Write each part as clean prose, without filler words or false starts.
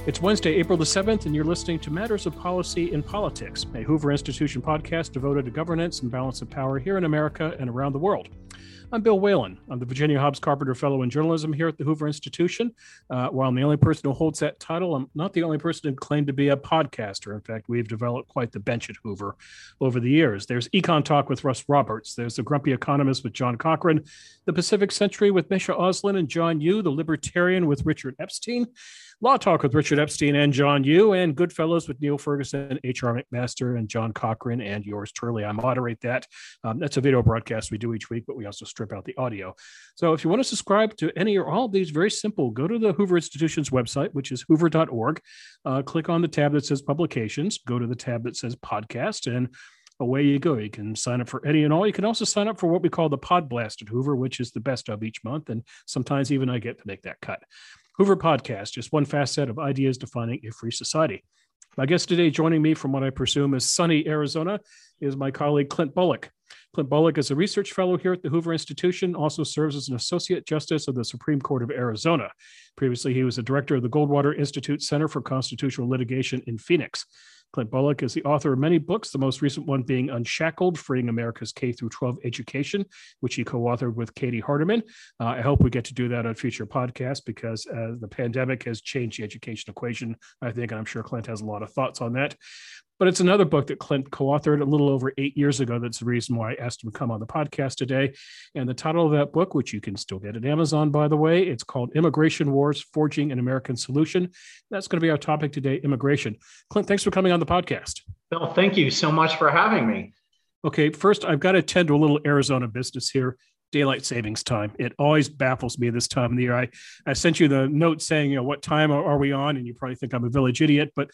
It's Wednesday, April the 7th, and you're listening to Matters of Policy in Politics, a Hoover Institution podcast devoted to governance and balance of power here in America and around the world. I'm Bill Whalen. I'm the Virginia Hobbs Carpenter Fellow in Journalism here at the Hoover Institution. While I'm the only person who holds that title, I'm not the only person who claimed to be a podcaster. In fact, we've developed quite the bench at Hoover over the years. There's Econ Talk with Russ Roberts. There's The Grumpy Economist with John Cochrane, The Pacific Century with Misha Auslin and John Yoo, The Libertarian with Richard Epstein, Law Talk with Richard Epstein and John Yoo, and Goodfellows with Neil Ferguson, H.R. McMaster, and John Cochrane, and yours truly. I moderate that. That's a video broadcast we do each week, but we also strip out the audio. So if you want to subscribe to any or all of these, very simple. Go to the Hoover Institution's website, which is hoover.org. Click on the tab that says Publications. Go to the tab that says Podcast, and away you go. You can sign up for any and all. You can also sign up for what we call the Pod Blast at Hoover, which is the best of each month, and sometimes even I get to make that cut. Hoover Podcast, just one facet of ideas defining a free society. My guest today, joining me from what I presume is sunny Arizona, is my colleague Clint Bolick. Clint Bolick is a research fellow here at the Hoover Institution, also serves as an associate justice of the Supreme Court of Arizona. Previously, he was the director of the Goldwater Institute Center for Constitutional Litigation in Phoenix. Clint Bolick is the author of many books, the most recent one being Unshackled, Freeing America's K-12 Education, which he co-authored with Katie Hardiman. I hope we get to do that on future podcasts because the pandemic has changed the education equation, I think, and I'm sure Clint has a lot of thoughts on that. But it's another book that Clint co-authored a little over 8 years ago. That's the reason why I asked him to come on the podcast today. And the title of that book, which you can still get at Amazon, by the way, it's called Immigration Wars, Forging an American Solution. That's going to be our topic today, immigration. Clint, thanks for coming on the podcast. Bill, thank you so much for having me. Okay, first, I've got to attend to a little Arizona business here. Daylight savings time. It always baffles me this time of the year. I sent you the note saying, what time are we on? And you probably think I'm a village idiot, but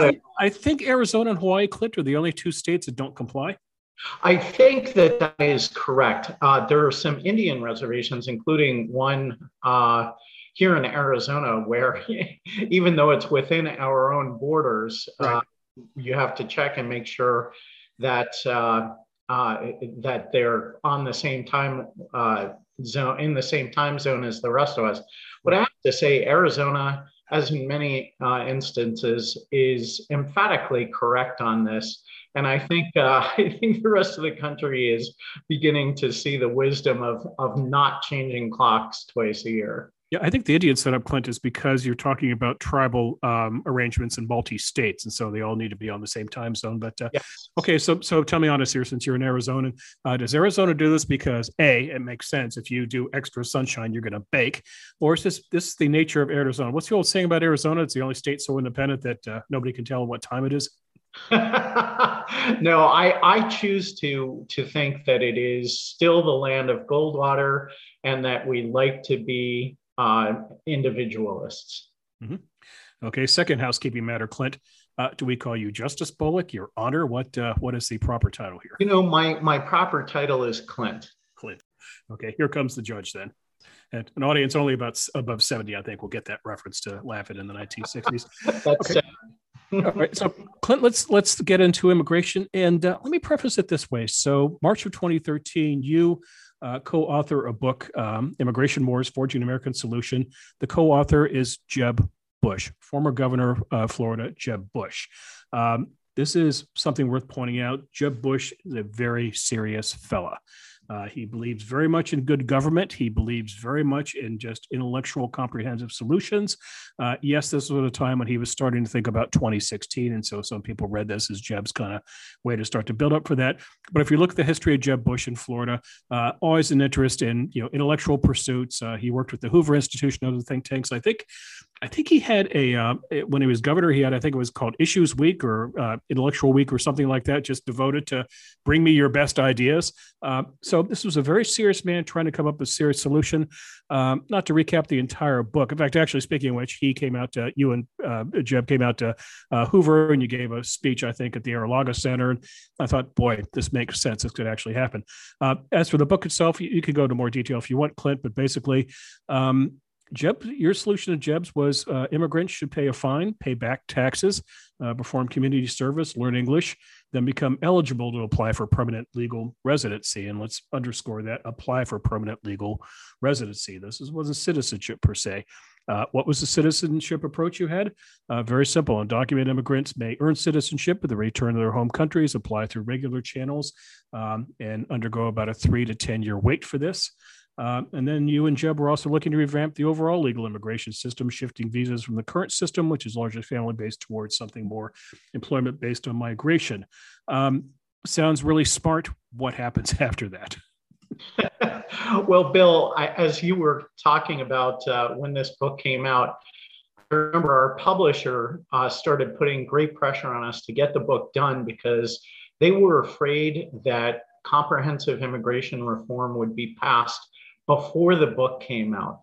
I think Arizona and Hawaii, Clint, are the only two states that don't comply. I think that is correct. There are some Indian reservations, including one here in Arizona, where even though it's within our own borders, right, you have to check and make sure that that they're on the same time zone, in the same time zone as the rest of us. What I have to say, Arizona, as in many instances, is emphatically correct on this. And I think the rest of the country is beginning to see the wisdom of not changing clocks twice a year. Yeah, I think the Indian setup, Clint, is because you're talking about tribal arrangements in multi-states, and so they all need to be on the same time zone. But yes. Okay, so tell me honest here, since you're in Arizona, does Arizona do this because A, it makes sense if you do extra sunshine, you're going to bake, or is this the nature of Arizona? What's the old saying about Arizona? It's the only state so independent that nobody can tell what time it is. No, I choose to think that it is still the land of Goldwater, and that we like to be individualists. Mm-hmm. Okay, second housekeeping matter, Clint. Do we call you Justice Bolick, Your Honor? What is the proper title here? My proper title is Clint. Clint. Okay, here comes the judge then. And an audience only about above 70, I think, will get that reference to laugh at in the 1960s. That's okay. All right, so Clint, let's get into immigration, and let me preface it this way. So, March of 2013, you co-author a book, Immigration Wars, Forging an American Solution. The co-author is Jeb Bush, former governor of Florida, Jeb Bush. This is something worth pointing out. Jeb Bush is a very serious fella. He believes very much in good government. He believes very much in just intellectual, comprehensive solutions. Yes, this was a time when he was starting to think about 2016, and so some people read this as Jeb's kind of way to start to build up for that. But if you look at the history of Jeb Bush in Florida, always an interest in intellectual pursuits. He worked with the Hoover Institution, other think tanks. I think he had when he was governor, he had, I think it was called Issues Week or Intellectual Week or something like that, just devoted to bring me your best ideas. So this was a very serious man trying to come up with a serious solution. Not to recap the entire book. In fact, actually, speaking of which, he came out to, you and Jeb came out to Hoover, and you gave a speech, I think, at the Ar-a-Lago Center. And I thought, boy, this makes sense. This could actually happen. As for the book itself, you could go into more detail if you want, Clint, but basically, Jeb, your solution to Jeb's was immigrants should pay a fine, pay back taxes, perform community service, learn English, then become eligible to apply for permanent legal residency. And let's underscore that, apply for permanent legal residency. This wasn't citizenship per se. What was the citizenship approach you had? Very simple. Undocumented immigrants may earn citizenship with the return to their home countries, apply through regular channels, and undergo about a 3 to 10 year wait for this. And then you and Jeb were also looking to revamp the overall legal immigration system, shifting visas from the current system, which is largely family-based, towards something more employment-based on migration. Sounds really smart. What happens after that? Well, Bill, as you were talking about when this book came out, I remember our publisher started putting great pressure on us to get the book done because they were afraid that comprehensive immigration reform would be passed before the book came out.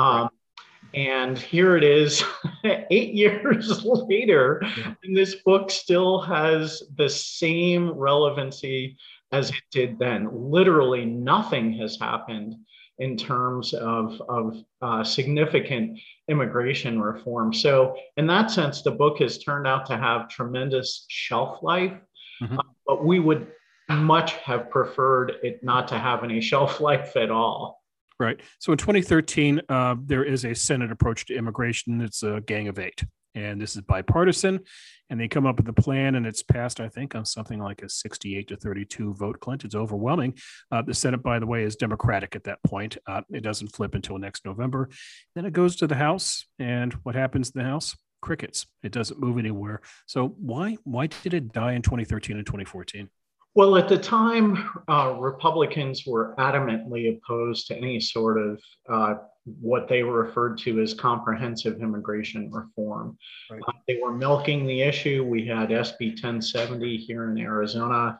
And here it is 8 years later, and this book still has the same relevancy as it did then. Literally nothing has happened in terms of significant immigration reform. So in that sense, the book has turned out to have tremendous shelf life, but we would much have preferred it not to have any shelf life at all. Right. So in 2013, there is a Senate approach to immigration. It's a Gang of Eight, and this is bipartisan. And they come up with a plan, and it's passed, I think, on something like a 68 to 32 vote, Clint. It's overwhelming. The Senate, by the way, is Democratic at that point. It doesn't flip until next November. Then it goes to the House, and what happens in the House? Crickets. It doesn't move anywhere. So why did it die in 2013 and 2014? Well, at the time, Republicans were adamantly opposed to any sort of what they were referred to as comprehensive immigration reform. Right. They were milking the issue. We had SB 1070 here in Arizona.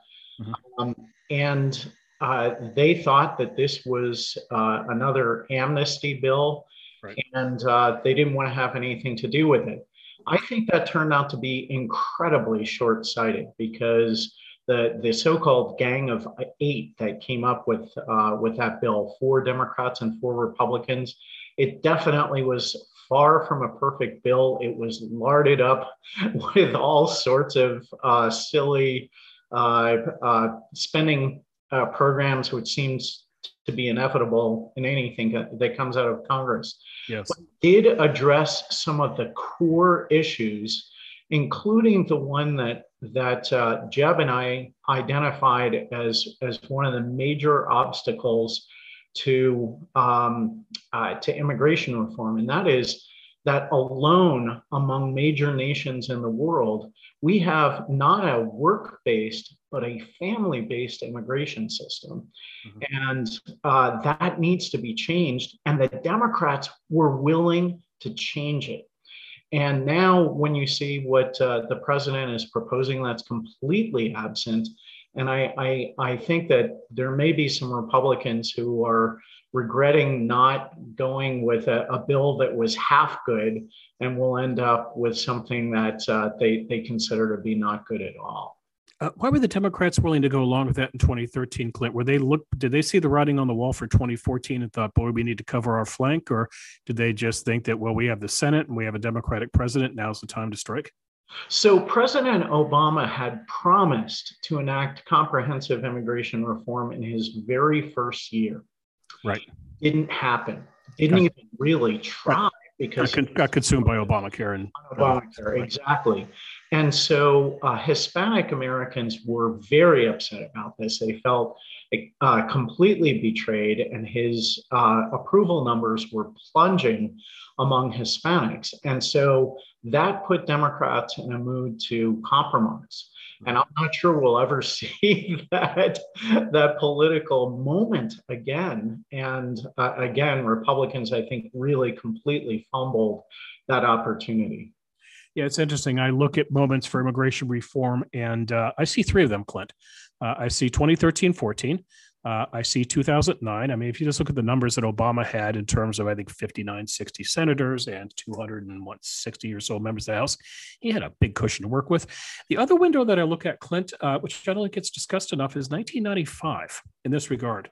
And they thought that this was another amnesty bill, and they didn't want to have anything to do with it. I think that turned out to be incredibly short-sighted because the so-called Gang of Eight that came up with that bill, 4 Democrats and 4 Republicans, it definitely was far from a perfect bill. It was larded up with all sorts of silly spending programs, which seems to be inevitable in anything that comes out of Congress. Yes. But it did address some of the core issues, including the one that Jeb and I identified as one of the major obstacles to immigration reform, and that is that alone among major nations in the world, we have not a work-based but a family-based immigration system, and that needs to be changed. And the Democrats were willing to change it. And now when you see what the president is proposing, that's completely absent. And I think that there may be some Republicans who are regretting not going with a bill that was half good and will end up with something that they consider to be not good at all. Why were the Democrats willing to go along with that in 2013, Clint? Did they see the writing on the wall for 2014 and thought, boy, we need to cover our flank? Or did they just think that, well, we have the Senate and we have a Democratic president, now's the time to strike? So President Obama had promised to enact comprehensive immigration reform in his very first year. Right. Didn't happen. Didn't even really try. Because got consumed by Obamacare. Exactly. And so Hispanic Americans were very upset about this. They felt completely betrayed, and his approval numbers were plunging among Hispanics. And so that put Democrats in a mood to compromise. And I'm not sure we'll ever see that political moment again. And again, Republicans, I think, really completely fumbled that opportunity. Yeah, it's interesting. I look at moments for immigration reform, and I see 3 of them, Clint. I see 2013-14. I see 2009. I mean, if you just look at the numbers that Obama had in terms of, I think, 59, 60 senators and 260 or so members of the House, he had a big cushion to work with. The other window that I look at, Clint, which I don't think gets discussed enough, is 1995 in this regard.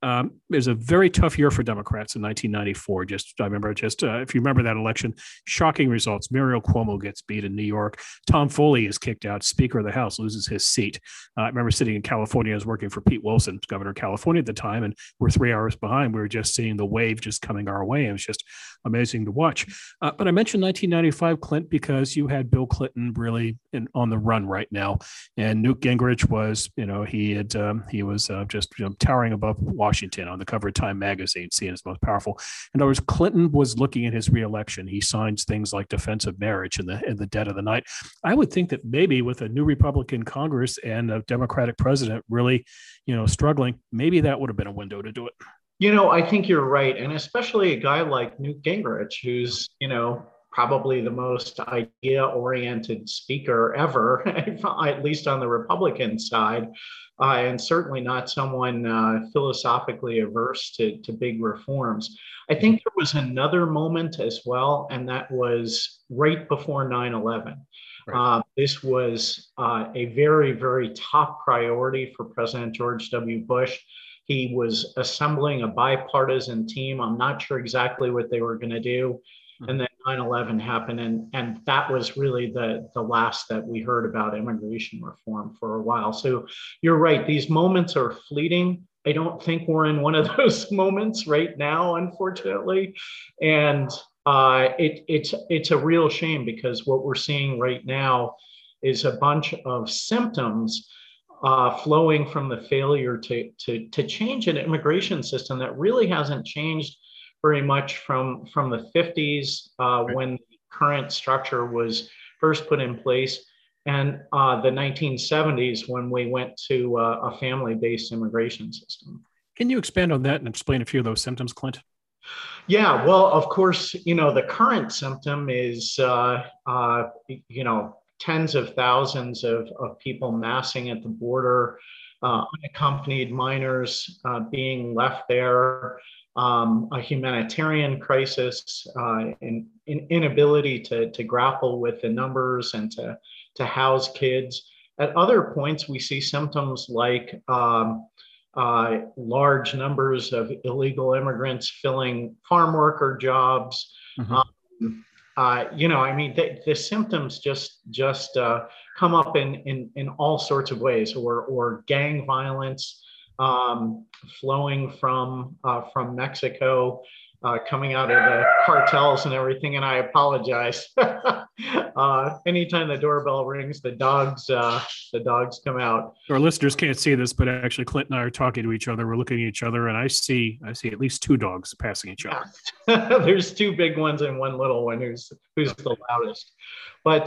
It was a very tough year for Democrats in 1994. I remember if you remember that election, shocking results. Muriel Cuomo gets beat in New York. Tom Foley is kicked out. Speaker of the House loses his seat. I remember sitting in California. I was working for Pete Wilson, governor of California at the time, and we're 3 hours behind. We were just seeing the wave just coming our way. It was just amazing to watch. But I mentioned 1995, Clint, because you had Bill Clinton really on the run right now, and Newt Gingrich was, he was just towering above Washington on the cover of Time magazine, seen as most powerful. In other words, Clinton was looking at his reelection. He signs things like defense of marriage in the dead of the night. I would think that maybe with a new Republican Congress and a Democratic president really, struggling, maybe that would have been a window to do it. I think you're right. And especially a guy like Newt Gingrich, who's, probably the most idea-oriented speaker ever, at least on the Republican side, and certainly not someone philosophically averse to big reforms. I think there was another moment as well, and that was right before 9/11. Right. This was a very, very top priority for President George W. Bush. He was assembling a bipartisan team. I'm not sure exactly what they were going to do. And then 9/11 happened, and that was really the last that we heard about immigration reform for a while. So you're right, these moments are fleeting. I don't think we're in one of those moments right now, unfortunately. And it's a real shame, because what we're seeing right now is a bunch of symptoms flowing from the failure to change an immigration system that really hasn't changed very much from the 50s when the current structure was first put in place, and the 1970s when we went to a family-based immigration system. Can you expand on that and explain a few of those symptoms, Clint? Yeah, well, of course, the current symptom is, tens of thousands of people massing at the border, unaccompanied minors being left there, a humanitarian crisis, an inability to grapple with the numbers and to house kids. At other points, we see symptoms like large numbers of illegal immigrants filling farm worker jobs. Mm-hmm. The symptoms just come up in all sorts of ways, or gang violence flowing from Mexico, coming out of the cartels and everything. And I apologize. Anytime the doorbell rings, the dogs come out. Our listeners can't see this, but actually Clint and I are talking to each other. We're looking at each other, and I see at least two dogs passing each other. There's two big ones and one little one who's the loudest. But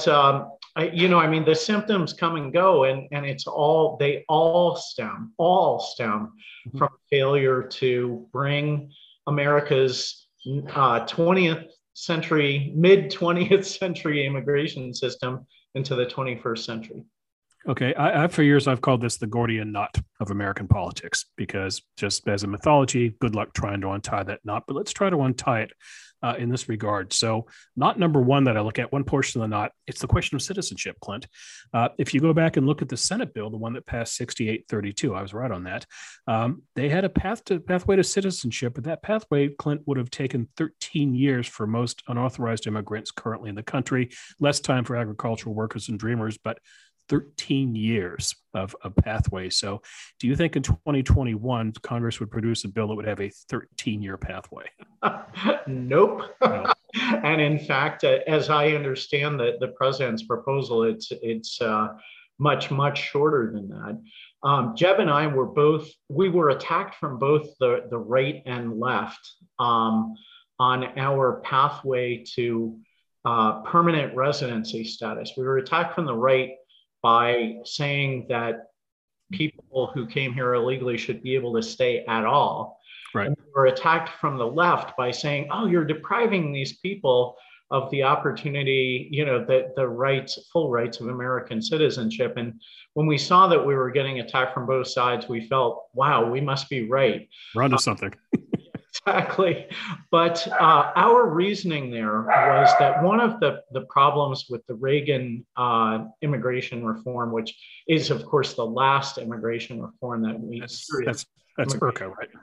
the symptoms come and go, and they all stem mm-hmm. from failure to bring America's 20th century, mid 20th century immigration system into the 21st century. Okay, for years I've called this the Gordian knot of American politics, because just as a mythology, good luck trying to untie that knot. But let's try to untie it in this regard. So knot number one that I look at, one portion of the knot, it's the question of citizenship, Clint. If you go back and look at the Senate bill, the one that passed 6832, I was right on that. They had a pathway to citizenship, but that pathway, Clint, would have taken 13 years for most unauthorized immigrants currently in the country, less time for agricultural workers and dreamers, but 13 years of a pathway. So do you think in 2021, Congress would produce a bill that would have a 13-year pathway? Nope. No. And in fact, as I understand the president's proposal, it's much, much shorter than that. Jeb and I were attacked from both the right and left on our pathway to permanent residency status. We were attacked from the right by saying that people who came here illegally should be able to stay at all. Right. And we were attacked from the left by saying, oh, you're depriving these people of the opportunity, the rights, full rights of American citizenship. And when we saw that we were getting attacked from both sides, we felt, wow, we must be right. We're onto something. Exactly. But our reasoning there was that one of the problems with the Reagan immigration reform, which is, of course, the last immigration reform that we... That's IRCA, right?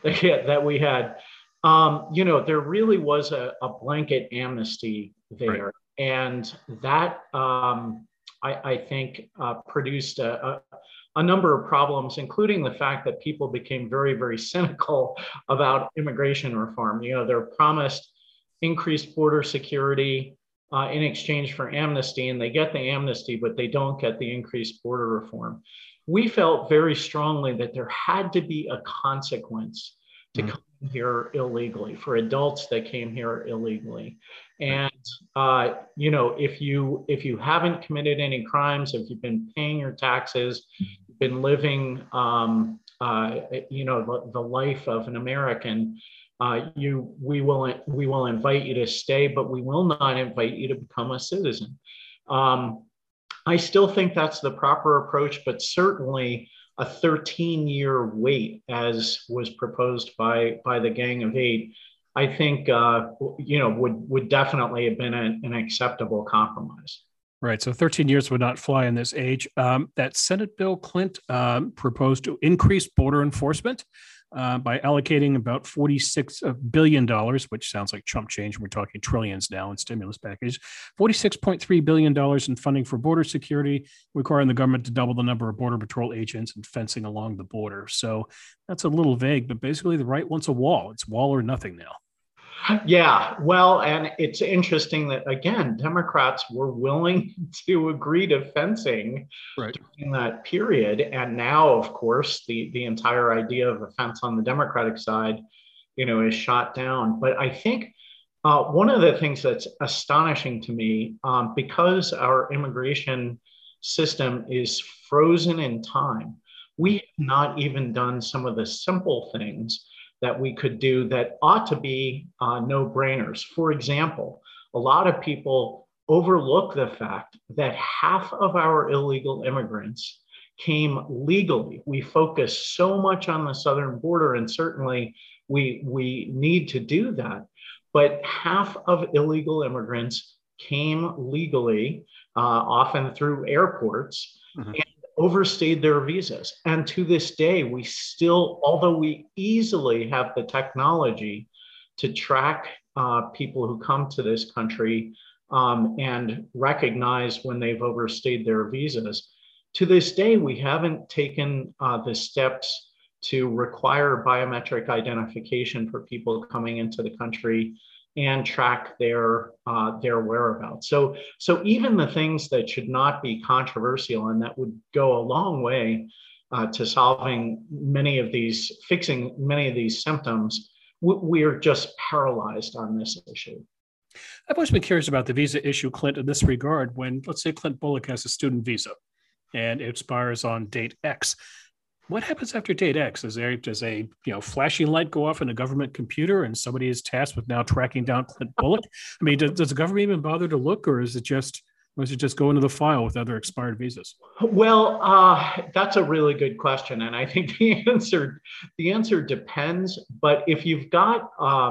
that we had. There really was a blanket amnesty there. Right. And that, I think, produced a number of problems, including the fact that people became very, very cynical about immigration reform. They're promised increased border security in exchange for amnesty, and they get the amnesty, but they don't get the increased border reform. We felt very strongly that there had to be a consequence to come here illegally for adults that came here illegally. And if you haven't committed any crimes, if you've been paying your taxes, you've been living the life of an American, we will invite you to stay, but we will not invite you to become a citizen. I still think that's the proper approach, but certainly a 13-year wait, as was proposed by the Gang of Eight, I think would definitely have been an acceptable compromise. Right. So 13 years would not fly in this age. That Senate bill, Clint, proposed to increase border enforcement by allocating about $46 billion, which sounds like chump change. We're talking trillions now in stimulus package. $46.3 billion in funding for border security, requiring the government to double the number of Border Patrol agents and fencing along the border. So that's a little vague, but basically the right wants a wall. It's wall or nothing now. Yeah, well, and it's interesting that, again, Democrats were willing to agree to fencing during that period. And now, of course, the entire idea of a fence on the Democratic side, is shot down. But I think one of the things that's astonishing to me, because our immigration system is frozen in time, we have not even done some of the simple things that we could do that ought to be no-brainers. For example, a lot of people overlook the fact that half of our illegal immigrants came legally. We focus so much on the southern border, and certainly we need to do that. But half of illegal immigrants came legally, often through airports, and overstayed their visas. And to this day, we still, although we easily have the technology to track people who come to this country and recognize when they've overstayed their visas, to this day, we haven't taken the steps to require biometric identification for people coming into the country and track their whereabouts. So even the things that should not be controversial and that would go a long way to fixing many of these symptoms, we are just paralyzed on this issue. I've always been curious about the visa issue, Clint, in this regard. When, let's say, Clint Bullock has a student visa and it expires on date X, what happens after date X? Does a flashing light go off in a government computer and somebody is tasked with now tracking down Clint Bullock? I mean, does the government even bother to look, or is it just go into the file with other expired visas? Well, that's a really good question, and I think the answer depends. But if you've got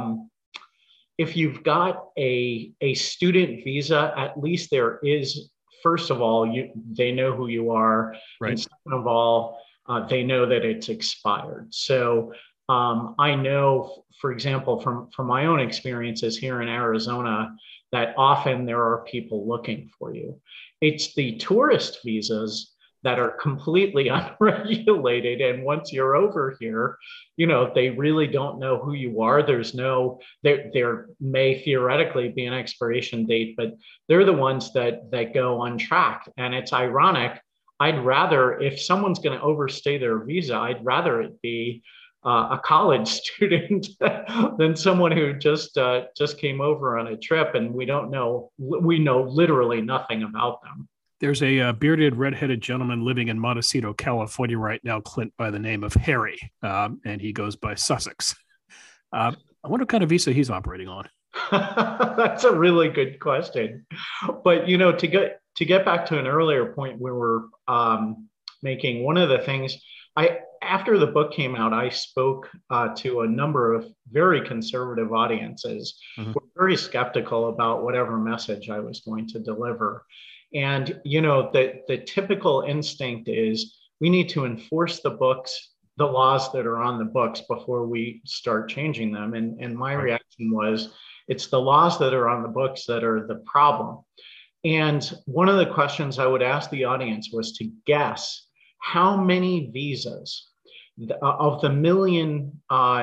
a student visa, at least there is, first of all, they know who you are, right. And second of all, they know that it's expired. So I know, for example, from my own experiences here in Arizona, that often there are people looking for you. It's the tourist visas that are completely unregulated. And once you're over here, they really don't know who you are. There may theoretically be an expiration date, but they're the ones that go untracked. And it's ironic. I'd rather, if someone's going to overstay their visa, I'd rather it be a college student than someone who just came over on a trip and we know literally nothing about them. There's a bearded, redheaded gentleman living in Montecito, California right now, Clint, by the name of Harry, and he goes by Sussex. I wonder what kind of visa he's operating on. That's a really good question. But, to get back to an earlier point we were making, one of the things after the book came out, I spoke to a number of very conservative audiences who were very skeptical about whatever message I was going to deliver. And, the typical instinct is we need to enforce the books the laws that are on the books before we start changing them. And my reaction was, it's the laws that are on the books that are the problem. And one of the questions I would ask the audience was to guess how many visas of the million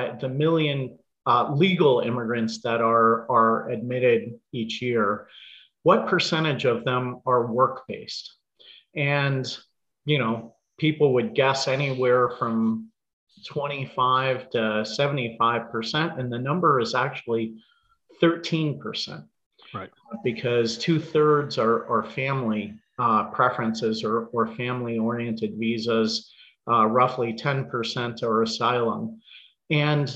legal immigrants that are admitted each year, what percentage of them are work-based? And, people would guess anywhere from 25 to 75%, and the number is actually 13%. Right. Because 2/3 are family preferences or family-oriented visas, roughly 10% are asylum. And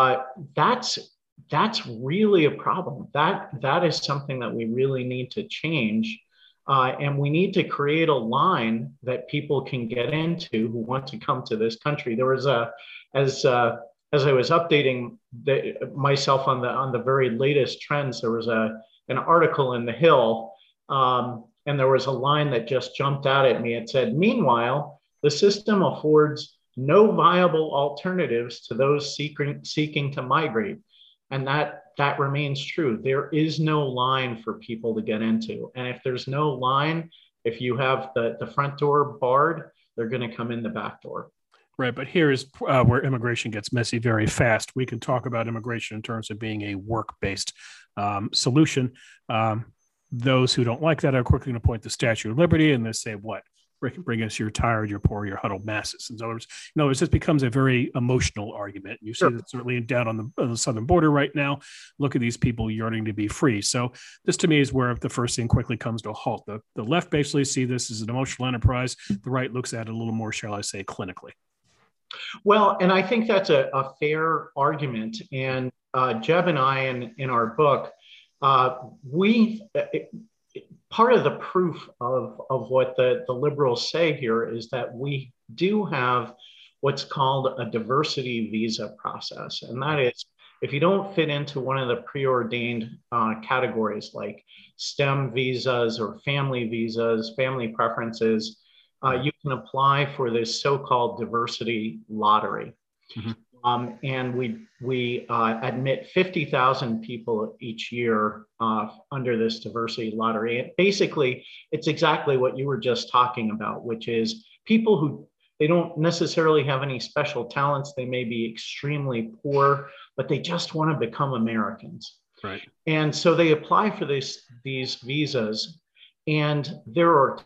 that's really a problem. That is something that we really need to change. And we need to create a line that people can get into who want to come to this country. There was as I was updating myself on the very latest trends, there was an article in The Hill, and there was a line that just jumped out at me. It said, "Meanwhile, the system affords no viable alternatives to those seeking to migrate." And that remains true. There is no line for people to get into. And if there's no line, if you have the front door barred, they're going to come in the back door. Right. But here is where immigration gets messy very fast. We can talk about immigration in terms of being a work-based solution. Those who don't like that are quickly going to point to the Statue of Liberty and they say, what? Bring us your tired, your poor, your huddled masses. In other words, this becomes a very emotional argument. You see that certainly down on the southern border right now. Look at these people yearning to be free. So this to me is where the first thing quickly comes to a halt. The left basically see this as an emotional enterprise. The right looks at it a little more, shall I say, clinically. Well, and I think that's a fair argument. And Jeb and I, in our book, part of the proof of what the liberals say here is that we do have what's called a diversity visa process. And that is, if you don't fit into one of the preordained categories like STEM visas or family visas, family preferences, you can apply for this so-called diversity lottery. Mm-hmm. And we admit 50,000 people each year under this diversity lottery. And basically, it's exactly what you were just talking about, which is people who they don't necessarily have any special talents. They may be extremely poor, but they just want to become Americans. Right. And so they apply for these visas. And there are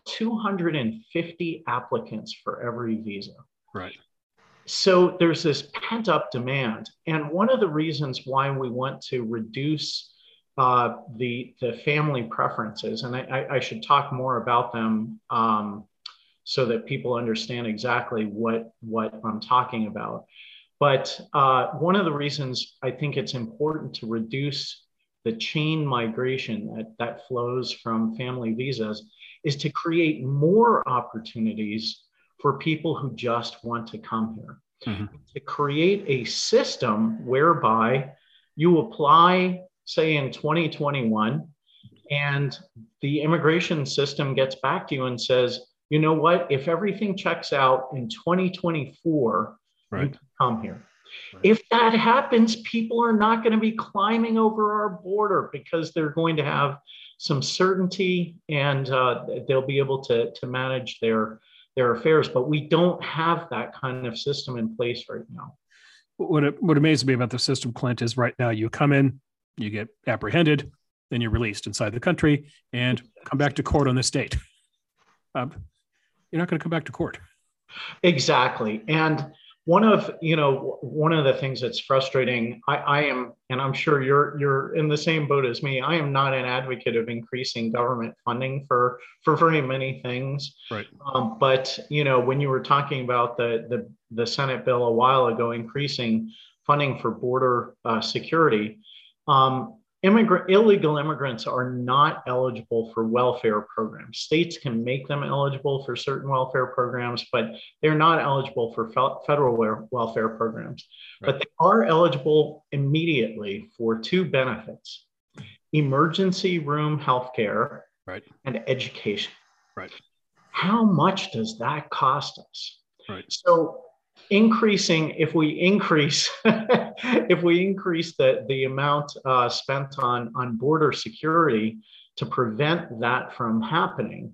250 applicants for every visa. Right. So there's this pent up demand. And one of the reasons why we want to reduce the family preferences, and I should talk more about them so that people understand exactly what I'm talking about. But one of the reasons I think it's important to reduce the chain migration that flows from family visas is to create more opportunities for people who just want to come here. Mm-hmm. To create a system whereby you apply, say in 2021, and the immigration system gets back to you and says, you know what, if everything checks out in 2024, right, you can come here. Right. If that happens, people are not going to be climbing over our border because they're going to have some certainty and they'll be able to manage their affairs. But we don't have that kind of system in place right now. What amazes me about the system, Clint, is right now you come in, you get apprehended, then you're released inside the country and come back to court on this date. You're not going to come back to court. Exactly. And one of the things that's frustrating, I am, and I'm sure you're in the same boat as me, I am not an advocate of increasing government funding for very many things. Right. But when you were talking about the Senate bill a while ago, increasing funding for border security, illegal immigrants are not eligible for welfare programs. States can make them eligible for certain welfare programs, but they're not eligible for federal welfare programs. Right. But they are eligible immediately for two benefits: emergency room healthcare, right, and education. Right. How much does that cost us? Right. So increasing, if we increase if we increase the amount spent on border security to prevent that from happening,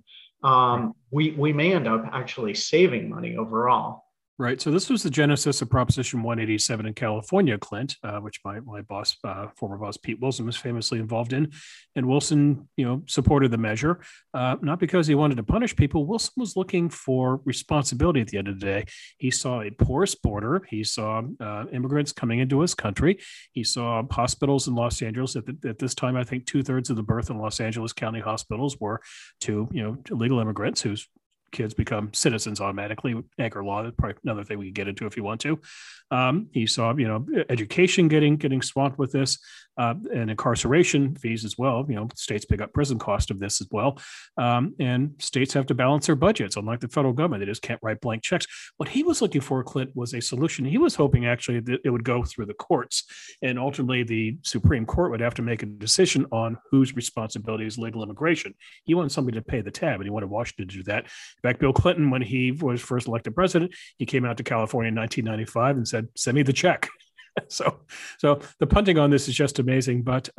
we may end up actually saving money overall. Right. So this was the genesis of Proposition 187 in California, Clint, which my boss, former boss Pete Wilson, was famously involved in. And Wilson, supported the measure, not because he wanted to punish people. Wilson was looking for responsibility at the end of the day. He saw a porous border. He saw immigrants coming into his country. He saw hospitals in Los Angeles. At this time, I think 2/3 of the birth in Los Angeles County hospitals were to illegal immigrants whose kids become citizens automatically. Anchor law, that's probably another thing we can get into if you want to. He saw, education getting swamped with this, and incarceration fees as well. States pick up prison cost of this as well. And states have to balance their budgets, unlike the federal government. They just can't write blank checks. What he was looking for, Clint, was a solution. He was hoping actually that it would go through the courts, and ultimately the Supreme Court would have to make a decision on whose responsibility is legal immigration. He wanted somebody to pay the tab, and he wanted Washington to do that. In fact, Bill Clinton, when he was first elected president, he came out to California in 1995 and said, "Send me the check." So the punting on this is just amazing. But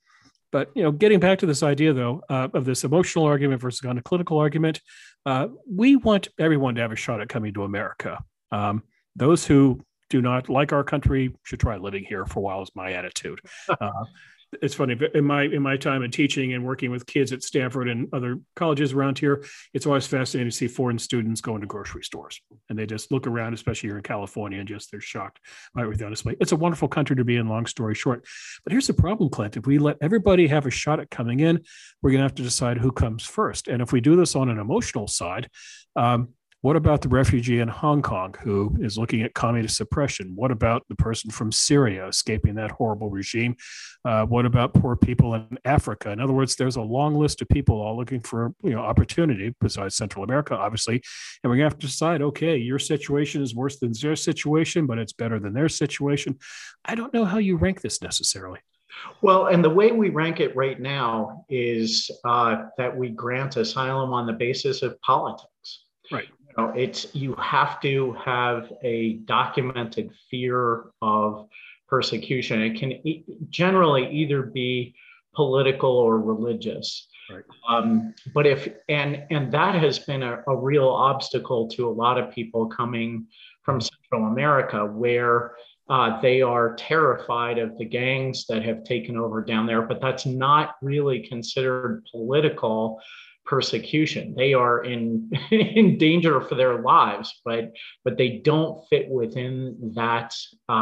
getting back to this idea, though, of this emotional argument versus a clinical argument, we want everyone to have a shot at coming to America. Those who do not like our country should try living here for a while, is my attitude. It's funny, in my time in teaching and working with kids at Stanford and other colleges around here, it's always fascinating to see foreign students go into grocery stores, and they just look around, especially here in California, and they're shocked by everything on display. It's a wonderful country to be in, long story short. But here's the problem, Clint. If we let everybody have a shot at coming in, we're going to have to decide who comes first. And if we do this on an emotional side, what about the refugee in Hong Kong who is looking at communist suppression? What about the person from Syria escaping that horrible regime? What about poor people in Africa? In other words, there's a long list of people all looking for opportunity, besides Central America, obviously. And we're going to have to decide, okay, your situation is worse than their situation, but it's better than their situation. I don't know how you rank this necessarily. Well, and the way we rank it right now is that we grant asylum on the basis of politics. Right. You have to have a documented fear of persecution. It can generally either be political or religious. Right. But and that has been a real obstacle to a lot of people coming from Central America, where they are terrified of the gangs that have taken over down there, but that's not really considered political persecution. They are in danger for their lives, but they don't fit within that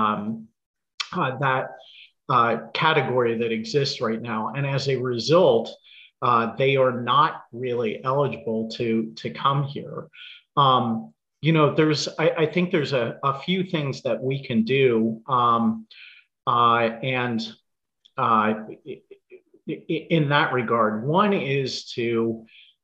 category that exists right now. And as a result, they are not really eligible to come here. I think there's a few things that we can do, in that regard. One is to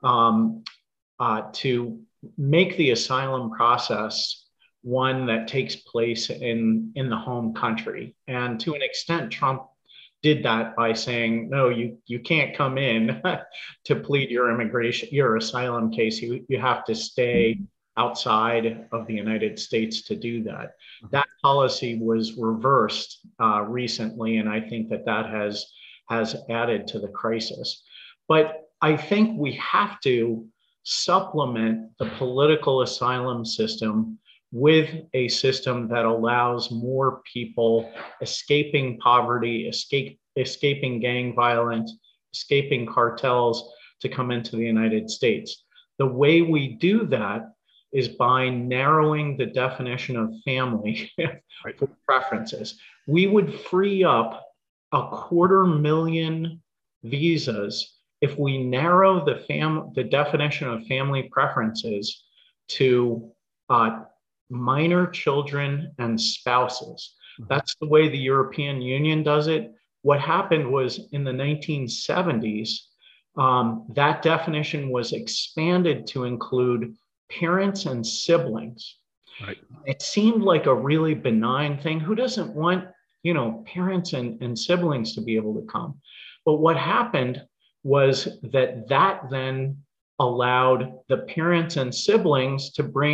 make the asylum process one that takes place in the home country. And to an extent, Trump did that by saying, no, you can't come in to plead your asylum case. You have to stay outside of the United States to do that. That policy was reversed recently, and I think that has added to the crisis. But I think we have to supplement the political asylum system with a system that allows more people escaping poverty, escaping gang violence, escaping cartels to come into the United States. The way we do that is by narrowing the definition of family for preferences. We would free up 250,000 visas if we narrow the definition of family preferences to minor children and spouses. That's the way the European Union does it. What happened was in the 1970s, that definition was expanded to include parents and siblings. Right. It seemed like a really benign thing. Who doesn't want, parents and siblings to be able to come? But what happened was that then allowed the parents and siblings to bring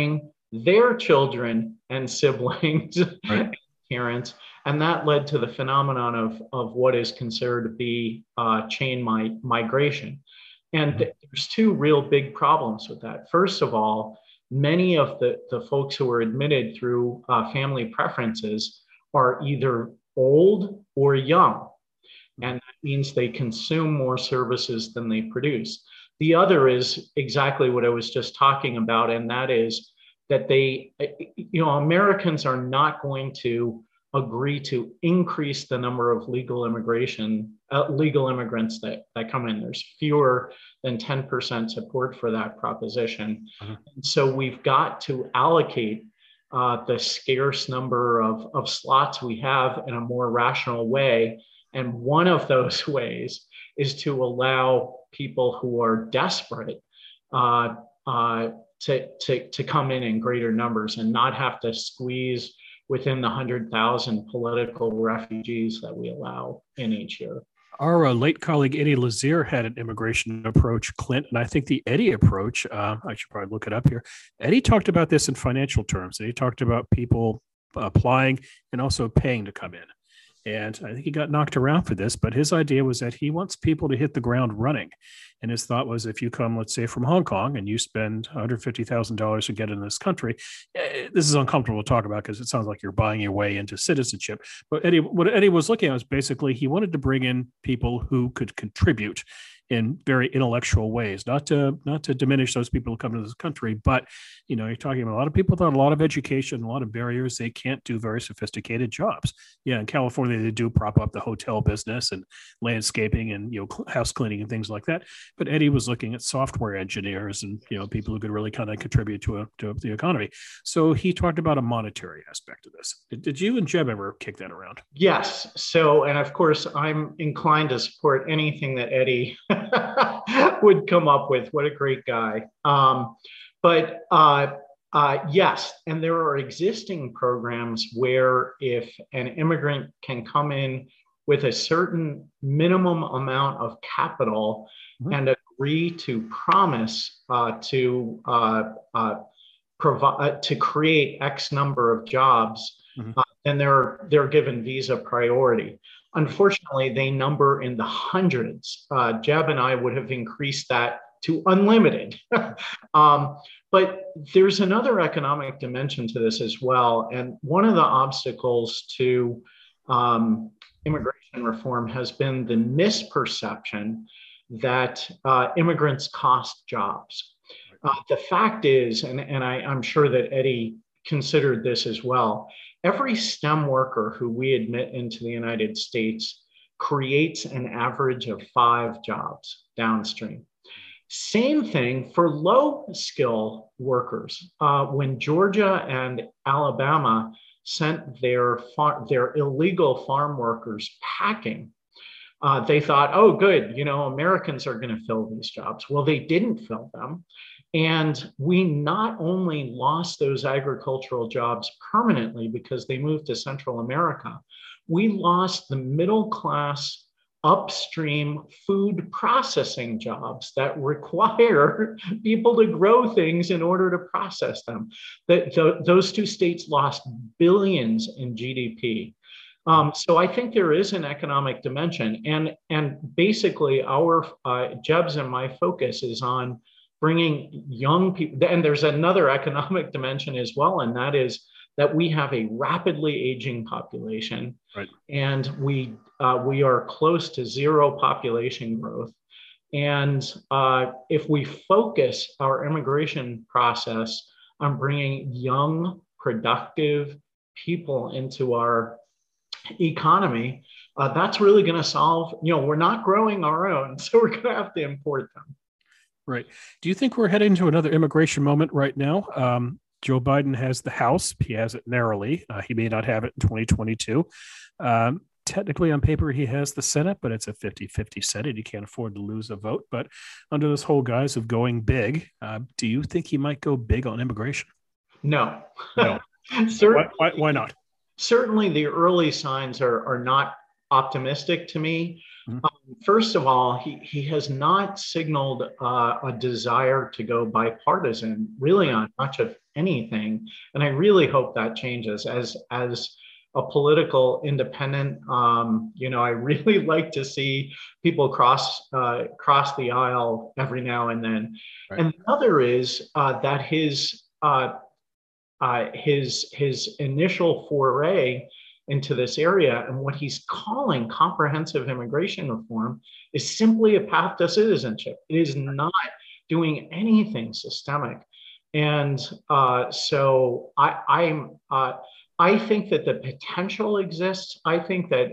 their children and siblings, Right. parents, and that led to the phenomenon of what is considered to be chain migration. And there's two real big problems with that. First of all, many of the folks who are admitted through family preferences are either old or young. And that means they consume more services than they produce. The other is exactly what I was just talking about, and that is that Americans are not going to agree to increase the number of legal immigrants that come in. There's fewer than 10% support for that proposition. Uh-huh. And so we've got to allocate the scarce number of slots we have in a more rational way. And one of those ways is to allow people who are desperate to come in greater numbers and not have to squeeze within the 100,000 political refugees that we allow in each year. Our late colleague Eddie Lazear had an immigration approach, Clint, and I think the Eddie approach, I should probably look it up here. Eddie talked about this in financial terms. And he talked about people applying and also paying to come in. And I think he got knocked around for this, but his idea was that he wants people to hit the ground running. And his thought was, if you come, let's say, from Hong Kong and you spend $150,000 to get in this country, this is uncomfortable to talk about because it sounds like you're buying your way into citizenship. But what Eddie was looking at was basically he wanted to bring in people who could contribute in very intellectual ways, not to diminish those people who come to this country, but you're talking about a lot of people without a lot of education, a lot of barriers. They can't do very sophisticated jobs. Yeah, in California they do prop up the hotel business and landscaping and house cleaning and things like that. But Eddie was looking at software engineers and people who could really kind of contribute to the economy. So he talked about a monetary aspect of this. Did you and Jeb ever kick that around? Yes. So, and of course, I'm inclined to support anything that Eddie would come up with. What a great guy. Yes, and there are existing programs where if an immigrant can come in with a certain minimum amount of capital and agree to promise to provide to create X number of jobs, then they're given visa priority. Unfortunately, they number in the hundreds. Jeb and I would have increased that to unlimited. But there's another economic dimension to this as well. And one of the obstacles to immigration reform has been the misperception that immigrants cost jobs. The fact is, and I'm sure that Eddie considered this as well, every STEM worker who we admit into the United States creates an average of 5 jobs downstream. Same thing for low skill workers. When Georgia and Alabama sent their illegal farm workers packing, they thought, oh, good, Americans are going to fill these jobs. Well, they didn't fill them. And we not only lost those agricultural jobs permanently because they moved to Central America, we lost the middle class upstream food processing jobs that require people to grow things in order to process them. Those two states lost billions in GDP. So I think there is an economic dimension, and basically our Jeb's and my focus is on bringing young people. And there's another economic dimension as well, and that is that we have a rapidly aging population, right, and we are close to zero population growth. And if we focus our immigration process on bringing young, productive people into our economy, that's really going to solve, we're not growing our own, so we're going to have to import them. Right. Do you think we're heading to another immigration moment right now? Joe Biden has the House. He has it narrowly. He may not have it in 2022. Technically, on paper, he has the Senate, but it's a 50-50 Senate. He can't afford to lose a vote. But under this whole guise of going big, do you think he might go big on immigration? No. Why not? Certainly, the early signs are not optimistic to me. Mhm. First of all, he has not signaled a desire to go bipartisan, really, on much of anything, and I really hope that changes. As a political independent, I really like to see people cross the aisle every now and then. Right. And the other is that his initial foray into this area and what he's calling comprehensive immigration reform is simply a path to citizenship. It is not doing anything systemic, and so I think that the potential exists. I think that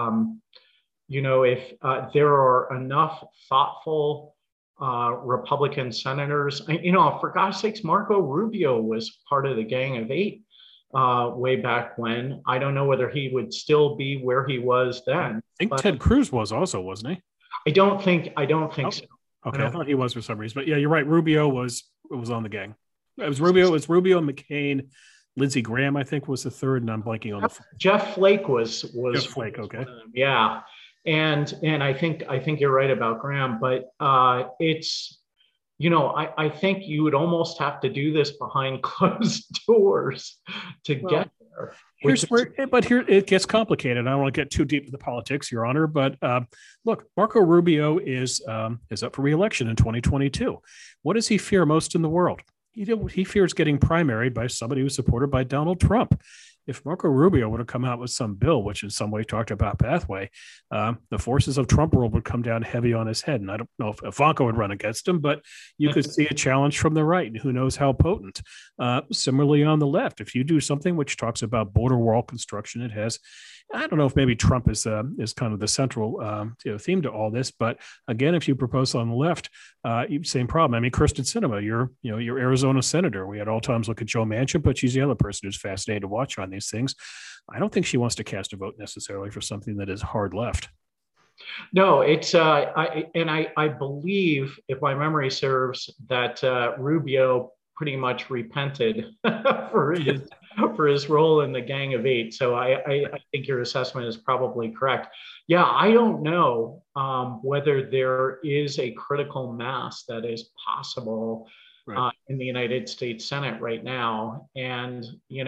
if there are enough thoughtful Republican senators. For gosh sakes, Marco Rubio was part of the Gang of Eight way back when. I don't know whether he would still be where he was then. I think Ted Cruz was also, wasn't he? I don't think so. Okay, I thought he was for some reason, but yeah, you're right. Rubio was on the gang. It was Rubio, McCain, Lindsey Graham, I think, was the third, and I'm blanking on the Jeff Flake was Jeff Flake. Okay, yeah. And I think you're right about Graham, but it's I think you would almost have to do this behind closed doors to get there. Here it gets complicated. I don't want to get too deep into the politics, Your Honor, but look, Marco Rubio is up for re-election in 2022. What does he fear most in the world? He fears getting primaried by somebody who's supported by Donald Trump. If Marco Rubio would have come out with some bill, which in some way talked about pathway, the forces of Trump world would come down heavy on his head. And I don't know if Ivanka would run against him, but you could see a challenge from the right, and who knows how potent. Similarly, on the left, if you do something which talks about border wall construction, it has. I don't know if maybe Trump is kind of the central theme to all this, but again, if you propose on the left, same problem. I mean, Kyrsten Sinema, you're Arizona senator. We had all times look at Joe Manchin, but she's the other person who's fascinating to watch on these things. I don't think she wants to cast a vote necessarily for something that is hard left. No, it's I believe, if my memory serves, that Rubio pretty much repented for his role in the Gang of Eight. So I think your assessment is probably correct. Yeah, I don't know whether there is a critical mass that is possible in the United States Senate right now. And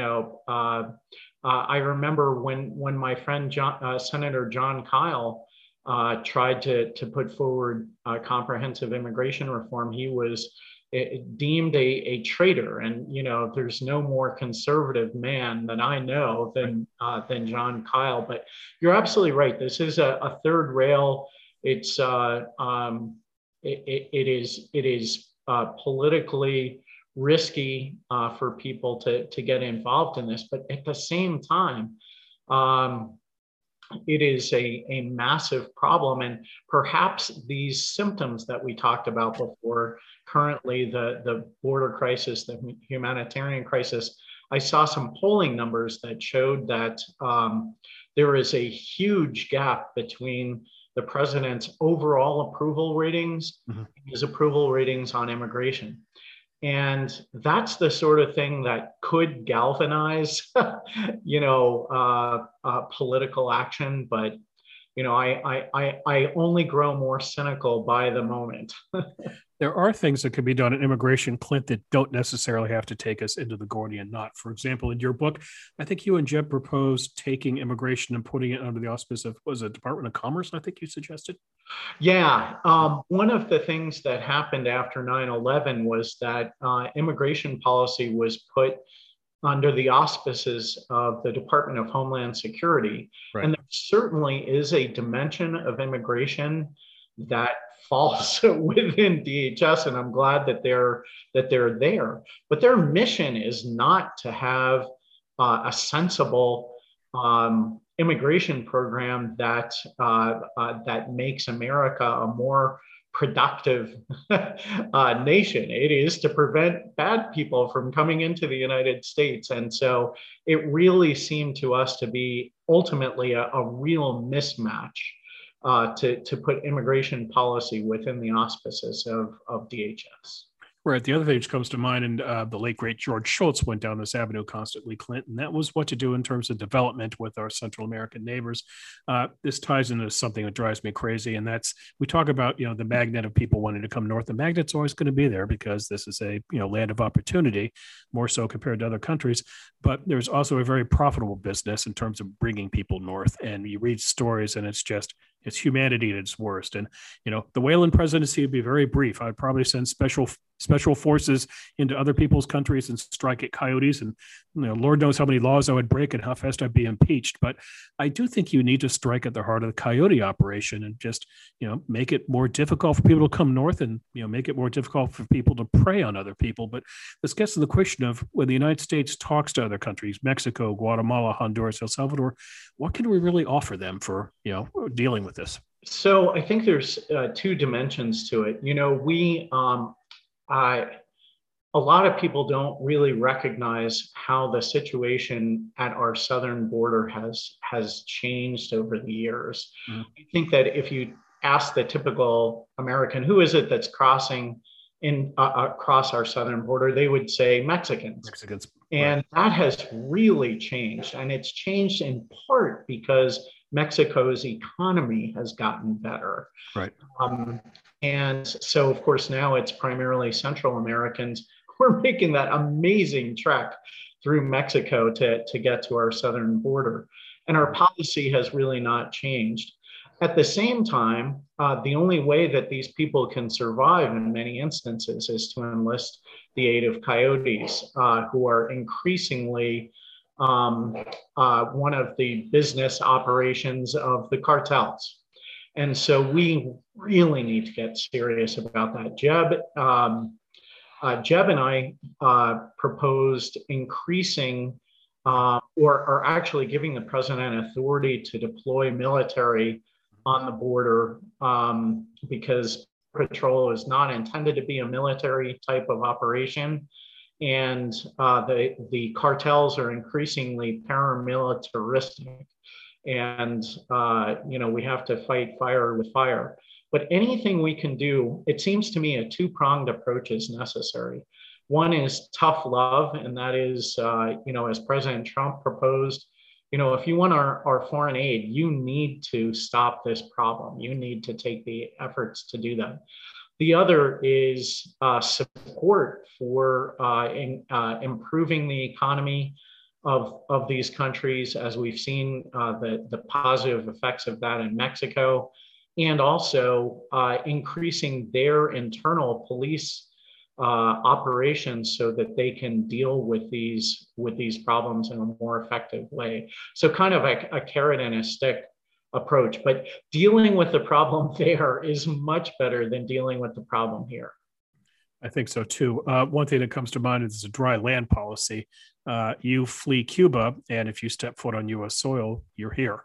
I remember when my friend Senator Jon Kyl tried to put forward comprehensive immigration reform, he was deemed a traitor. And there's no more conservative man that I know than Jon Kyl. But you're absolutely right. This is a third rail. It's it is politically risky for people to get involved in this. But at the same time, it is a massive problem. And perhaps these symptoms that we talked about before, currently the border crisis, the humanitarian crisis, I saw some polling numbers that showed that there is a huge gap between the president's overall approval ratings and his approval ratings on immigration. And that's the sort of thing that could galvanize, political action. But, I only grow more cynical by the moment. There are things that could be done in immigration, Clint, that don't necessarily have to take us into the Gordian knot. For example, in your book, I think you and Jeb proposed taking immigration and putting it under the auspice of, was it Department of Commerce, I think you suggested? Yeah. One of the things that happened after 9/11 was that immigration policy was put under the auspices of the Department of Homeland Security. Right. And there certainly is a dimension of immigration that falls within DHS, and I'm glad that they're there. But their mission is not to have a sensible immigration program that makes America a more productive nation. It is to prevent bad people from coming into the United States. And so it really seemed to us to be ultimately a real mismatch to put immigration policy within the auspices of DHS. Right. The other thing which comes to mind, and the late great George Shultz went down this avenue constantly, Clinton. That was what to do in terms of development with our Central American neighbors. This ties into something that drives me crazy, and that's we talk about the magnet of people wanting to come north. The magnet's always going to be there because this is a land of opportunity, more so compared to other countries. But there's also a very profitable business in terms of bringing people north. And you read stories, and it's humanity at its worst. And the Whalen presidency would be very brief. I'd probably send special forces into other people's countries and strike at coyotes. And Lord knows how many laws I would break and how fast I'd be impeached. But I do think you need to strike at the heart of the coyote operation and just make it more difficult for people to come north and make it more difficult for people to prey on other people. But this gets to the question of when the United States talks to other countries, Mexico, Guatemala, Honduras, El Salvador, what can we really offer them for dealing with this? So I think there's two dimensions to it. A lot of people don't really recognize how the situation at our southern border has changed over the years. Mm-hmm. I think that if you ask the typical American, who is it that's crossing across our southern border, they would say Mexicans. And that has really changed. And it's changed in part because Mexico's economy has gotten better. Right. And so, of course, now it's primarily Central Americans who are making that amazing trek through Mexico to get to our southern border. And our policy has really not changed. At the same time, the only way that these people can survive in many instances is to enlist the aid of coyotes, who are increasingly one of the business operations of the cartels. And so we really need to get serious about that. Jeb and I proposed increasing or actually giving the president authority to deploy military on the border because patrol is not intended to be a military type of operation. And the cartels are increasingly paramilitaristic. And, we have to fight fire with fire. But anything we can do, it seems to me a two-pronged approach is necessary. One is tough love, and that is, as President Trump proposed, if you want our foreign aid, you need to stop this problem. You need to take the efforts to do that. The other is support for improving the economy of these countries, as we've seen the positive effects of that in Mexico, and also increasing their internal police operations so that they can deal with these problems in a more effective way. So kind of a carrot and a stick approach, but dealing with the problem there is much better than dealing with the problem here. I think so too. One thing that comes to mind is a dry land policy. You flee Cuba, and if you step foot on U.S. soil, you're here.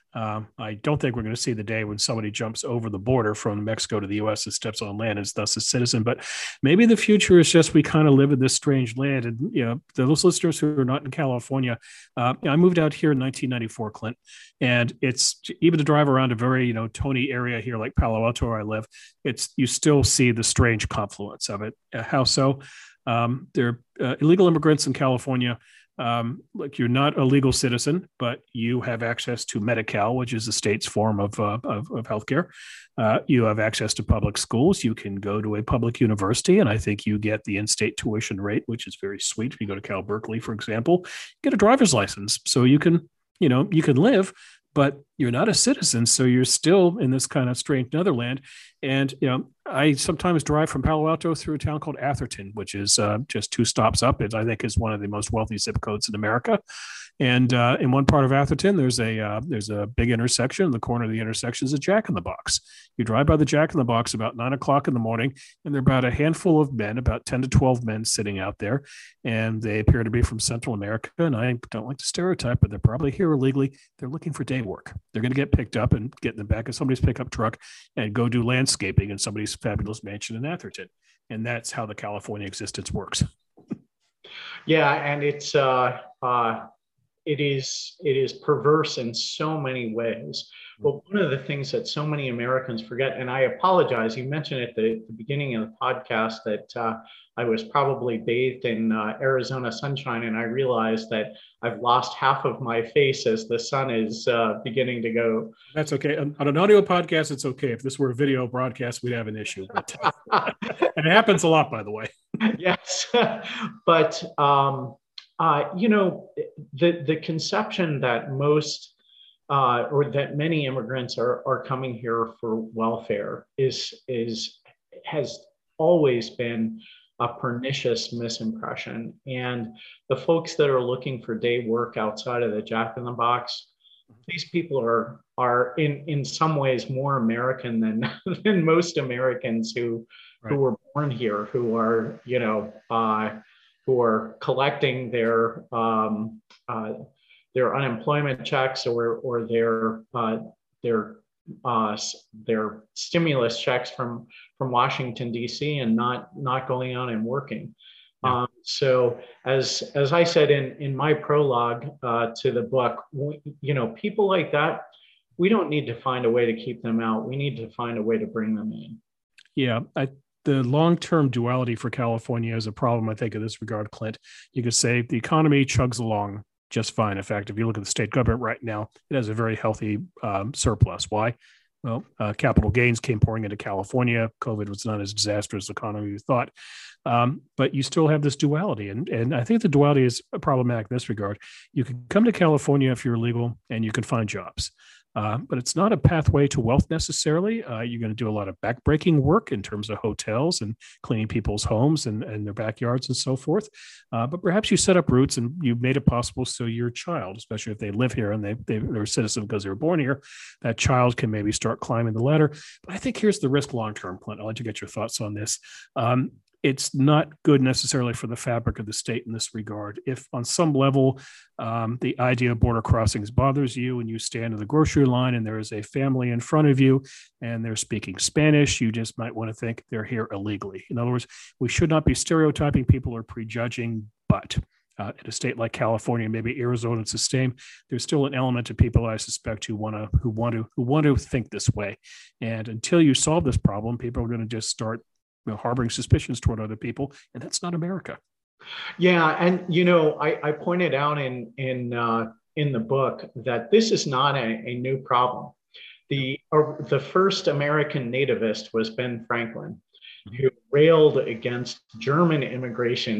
I don't think we're going to see the day when somebody jumps over the border from Mexico to the U.S. and steps on land and is thus a citizen. But maybe the future is just we kind of live in this strange land. And, those listeners who are not in California, I moved out here in 1994, Clint, and it's even to drive around a very, Tony area here like Palo Alto where I live, you still see the strange confluence of it. How so? There are illegal immigrants in California. You're not a legal citizen, but you have access to Medi-Cal, which is the state's form of healthcare. You have access to public schools. You can go to a public university, and I think you get the in-state tuition rate, which is very sweet. If you go to Cal Berkeley, for example, get a driver's license, so you can live, but you're not a citizen, so you're still in this kind of strange netherland. And I sometimes drive from Palo Alto through a town called Atherton, which is just 2 stops up. I think is one of the most wealthy zip codes in America. And in one part of Atherton, there's a big intersection. In the corner of the intersection is a Jack in the Box. You drive by the Jack in the Box about 9 o'clock in the morning, and there are about a handful of men, about 10 to 12 men sitting out there, and they appear to be from Central America. And I don't like to stereotype, but they're probably here illegally. They're looking for day work. They're going to get picked up and get in the back of somebody's pickup truck and go do landscaping in somebody's fabulous mansion in Atherton. And that's how the California existence works. Yeah, and it's it is perverse in so many ways. But one of the things that so many Americans forget, and I apologize, you mentioned at the beginning of the podcast that I was probably bathed in Arizona sunshine, and I realized that I've lost half of my face as the sun is beginning to go. That's okay. On an audio podcast, it's okay. If this were a video broadcast, we'd have an issue. But, and it happens a lot, by the way. Yes, but the conception that most or that many immigrants are coming here for welfare has always been a pernicious misimpression. And the folks that are looking for day work outside of the Jack in the Box, these people are in some ways more American than most Americans who were born here, who are collecting their unemployment checks or their stimulus checks from Washington D.C. and not going out and working. Yeah. So as I said in my prologue to the book, people like that, we don't need to find a way to keep them out. We need to find a way to bring them in. Yeah, the long-term duality for California is a problem, I think, in this regard, Clint. You could say the economy chugs along just fine. In fact, if you look at the state government right now, it has a very healthy surplus. Why? Well, capital gains came pouring into California. COVID was not as disastrous an economy we thought. But you still have this duality. And I think the duality is problematic in this regard. You can come to California if you're legal and you can find jobs. But it's not a pathway to wealth necessarily. You're going to do a lot of backbreaking work in terms of hotels and cleaning people's homes and their backyards and so forth. But perhaps you set up roots and you've made it possible so your child, especially if they live here and they're a citizen because they were born here, that child can maybe start climbing the ladder. But I think here's the risk long-term, Clint. I'll let you get your thoughts on this. It's not good necessarily for the fabric of the state in this regard. If on some level, the idea of border crossings bothers you and you stand in the grocery line and there is a family in front of you and they're speaking Spanish, you just might want to think they're here illegally. In other words, we should not be stereotyping people or prejudging, but in a state like California, maybe Arizona, it's the same. There's still an element of people I suspect who want to think this way. And until you solve this problem, people are going to just start harboring suspicions toward other people, and that's not America. Yeah, and I pointed out in the book that this is not a new problem. The first American nativist was Ben Franklin, who railed against German immigration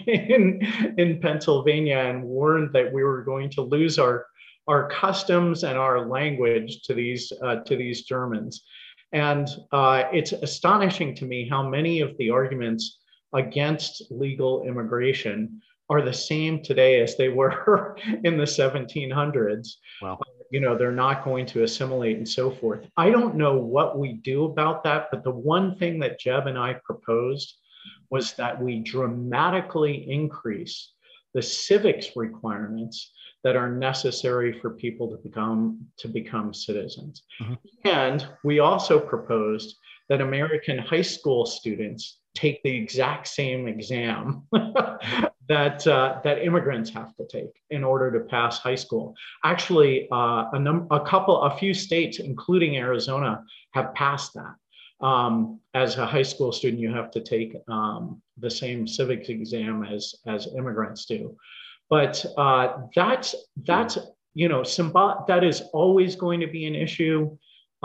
in Pennsylvania and warned that we were going to lose our customs and our language to these Germans. And it's astonishing to me how many of the arguments against legal immigration are the same today as they were in the 1700s. Wow. They're not going to assimilate and so forth. I don't know what we do about that, but the one thing that Jeb and I proposed was that we dramatically increase the civics requirements that are necessary for people to become citizens. Mm-hmm. And we also proposed that American high school students take the exact same exam that immigrants have to take in order to pass high school. Actually, a few states, including Arizona, have passed that. As a high school student, you have to take the same civics exam as immigrants do. But that is always going to be an issue.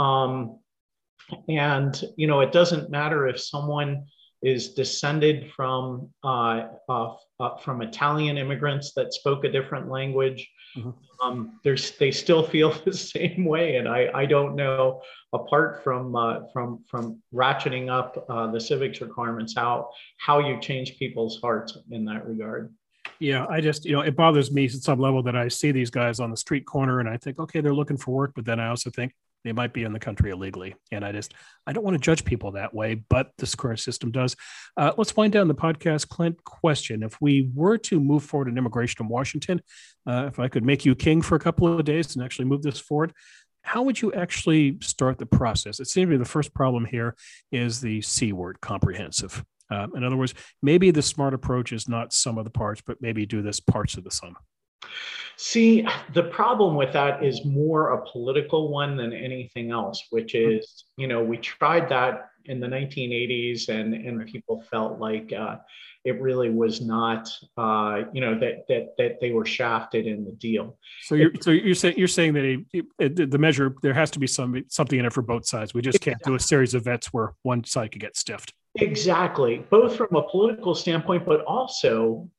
And it doesn't matter if someone is descended from Italian immigrants that spoke a different language. Mm-hmm. They still feel the same way, and I don't know, apart from ratcheting up the civics requirements, how you change people's hearts in that regard. Yeah, I just, it bothers me at some level that I see these guys on the street corner and I think, okay, they're looking for work, but then I also think they might be in the country illegally. And I don't want to judge people that way, but this current system does. Let's wind down the podcast. Clint, question. If we were to move forward in immigration in Washington, if I could make you king for a couple of days and actually move this forward, how would you actually start the process? It seems to be the first problem here is the C word, comprehensive. In other words, maybe the smart approach is not some of the parts, but maybe do this parts of the sum. See, the problem with that is more a political one than anything else, which is, we tried that in the 1980s, and people felt like it really was not, that they were shafted in the deal. So you're saying that the measure, there has to be something in it for both sides. We just can't do a series of vets where one side could get stiffed. Exactly, both from a political standpoint, but also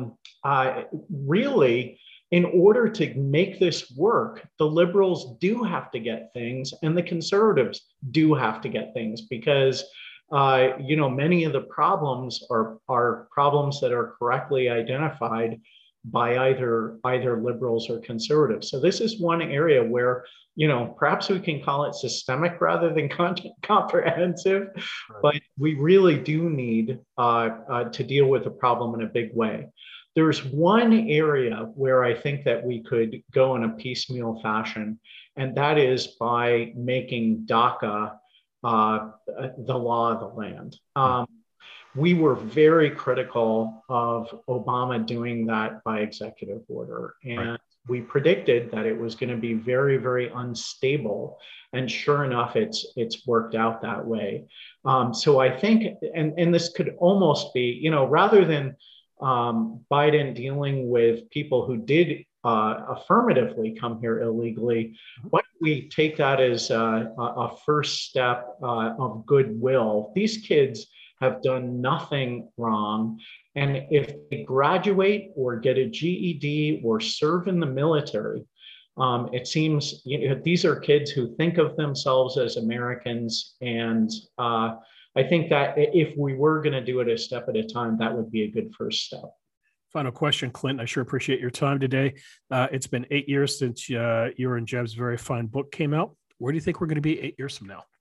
really, in order to make this work, the liberals do have to get things, and the conservatives do have to get things, because many of the problems are problems that are correctly identified by either liberals or conservatives. So this is one area where perhaps we can call it systemic rather than comprehensive, right. But we really do need to deal with the problem in a big way. There's one area where I think that we could go in a piecemeal fashion, and that is by making DACA the law of the land. We were very critical of Obama doing that by executive order. And right. We predicted that it was going to be very, very unstable. And sure enough, it's worked out that way. So I think, and this could almost be, rather than Biden dealing with people who did affirmatively come here illegally, why don't we take that as a first step of goodwill? These kids have done nothing wrong. And if they graduate or get a GED or serve in the military, it seems these are kids who think of themselves as Americans. And I think that if we were going to do it a step at a time, that would be a good first step. Final question, Clint. I sure appreciate your time today. It's been 8 years since your and Jeb's very fine book came out. Where do you think we're going to be 8 years from now?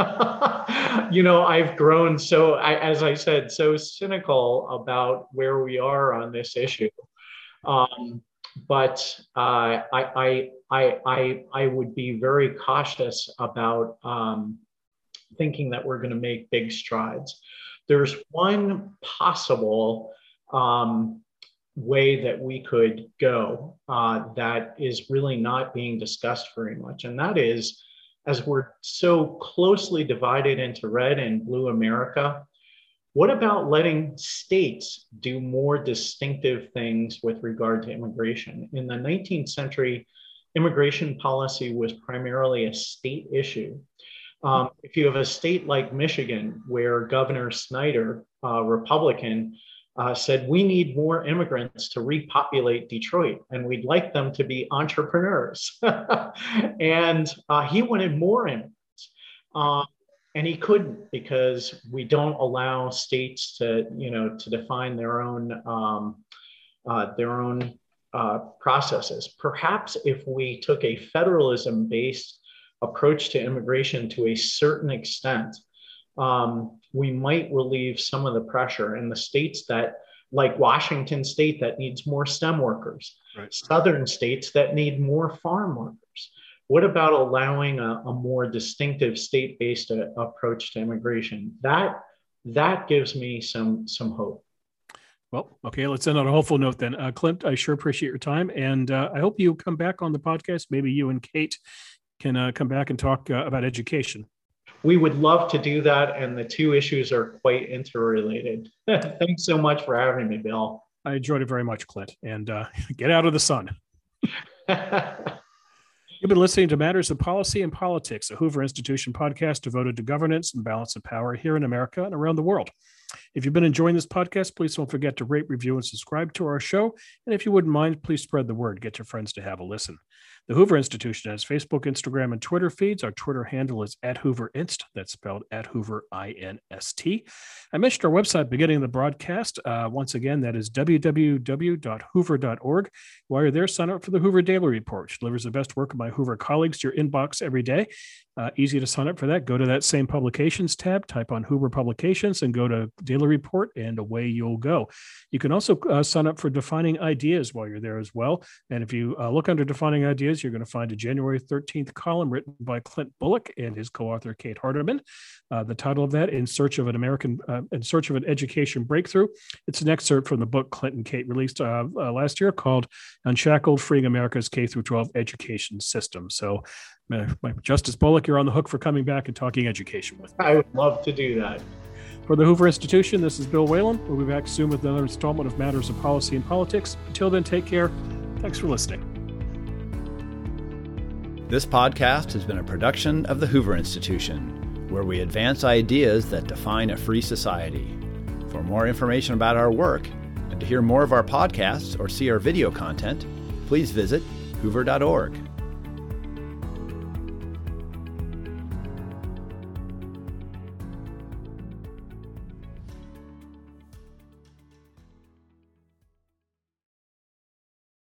I've grown as I said, so cynical about where we are on this issue. But I would be very cautious about thinking that we're going to make big strides. There's one possible way that we could go that is really not being discussed very much, and that is, as we're so closely divided into red and blue America, what about letting states do more distinctive things with regard to immigration? In the 19th century, immigration policy was primarily a state issue. If you have a state like Michigan, where Governor Snyder, Republican, said, we need more immigrants to repopulate Detroit, and we'd like them to be entrepreneurs. And he wanted more immigrants. And he couldn't, because we don't allow states to define their own processes. Perhaps if we took a federalism-based approach to immigration to a certain extent, we might relieve some of the pressure. And the states that, like Washington State, that needs more STEM workers, right. Southern states that need more farm workers. What about allowing a more distinctive state-based approach to immigration? That gives me some hope. Well, okay, let's end on a hopeful note then. Clint, I sure appreciate your time, and I hope you come back on the podcast. Maybe you and Kate can come back and talk about education. We would love to do that, and the two issues are quite interrelated. Thanks so much for having me, Bill. I enjoyed it very much, Clint, and get out of the sun. You've been listening to Matters of Policy and Politics, a Hoover Institution podcast devoted to governance and balance of power here in America and around the world. If you've been enjoying this podcast, please don't forget to rate, review, and subscribe to our show. And if you wouldn't mind, please spread the word. Get your friends to have a listen. The Hoover Institution has Facebook, Instagram, and Twitter feeds. Our Twitter handle is @HooverInst. That's spelled @HooverInst. I mentioned our website beginning of the broadcast. Once again, that is www.hoover.org. While you're there, sign up for the Hoover Daily Report, which delivers the best work of my Hoover colleagues to your inbox every day. Easy to sign up for that. Go to that same publications tab, type on Hoover Publications, and go to Daily Report, and away you'll go. You can also sign up for Defining Ideas while you're there as well. And if you look under Defining Ideas, is you're going to find a January 13th column written by Clint Bullock and his co-author Kate Hardeman. The title of that, In Search of an Education Breakthrough. It's an excerpt from the book Clint and Kate released last year called Unshackled: Freeing America's K-12 Education System. So, Justice Bullock, you're on the hook for coming back and talking education with me. I would love to do that. For the Hoover Institution, this is Bill Whalen. We'll be back soon with another installment of Matters of Policy and Politics. Until then, take care. Thanks for listening. This podcast has been a production of the Hoover Institution, where we advance ideas that define a free society. For more information about our work and to hear more of our podcasts or see our video content, please visit hoover.org.